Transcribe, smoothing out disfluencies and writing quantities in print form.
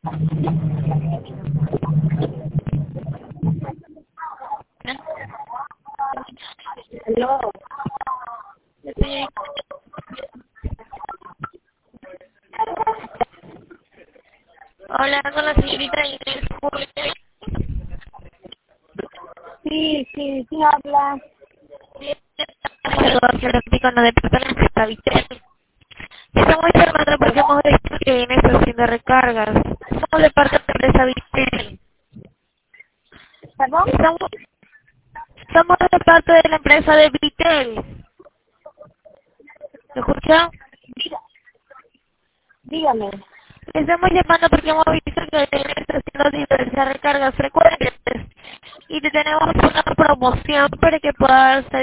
Aló. Sí. Hola, con la señorita Inés Julio. Sí, ¿quién habla? Con la departamento está Vitel. Estamos informando porque hemos visto que viene haciendo recargas. Somos de parte de la empresa Vitel. ¿Perdón? Somos de parte de la empresa de Vitel. ¿Me escucha? Dígame. Le estamos llamando porque hemos visto que viene haciendo diversas recargas frecuentes. Y te tenemos una promoción para que puedas